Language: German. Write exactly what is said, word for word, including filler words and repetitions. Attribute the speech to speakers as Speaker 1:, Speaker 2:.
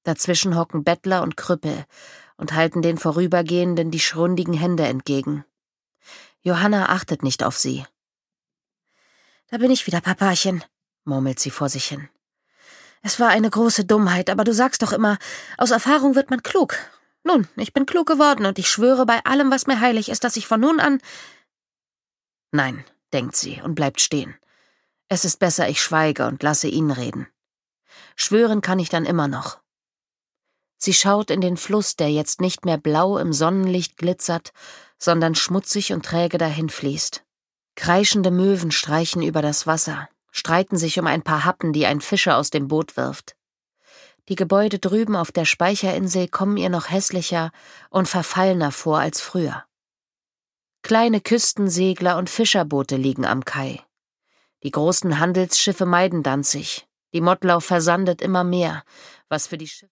Speaker 1: Dazwischen hocken Bettler und Krüppel und halten den Vorübergehenden die schrundigen Hände entgegen. Johanna achtet nicht auf sie. »Da bin ich wieder, Papachen«, murmelt sie vor sich hin. »Es war eine große Dummheit, aber du sagst doch immer, aus Erfahrung wird man klug. Nun, ich bin klug geworden und ich schwöre bei allem, was mir heilig ist, dass ich von nun an...« »Nein«, denkt sie und bleibt stehen. »Es ist besser, ich schweige und lasse ihn reden. Schwören kann ich dann immer noch.« Sie schaut in den Fluss, der jetzt nicht mehr blau im Sonnenlicht glitzert, sondern schmutzig und träge dahinfließt. Kreischende Möwen streichen über das Wasser, streiten sich um ein paar Happen, die ein Fischer aus dem Boot wirft. Die Gebäude drüben auf der Speicherinsel kommen ihr noch hässlicher und verfallener vor als früher. Kleine Küstensegler und Fischerboote liegen am Kai. Die großen Handelsschiffe meiden Danzig. Die Mottlau versandet immer mehr, was für die Schiffe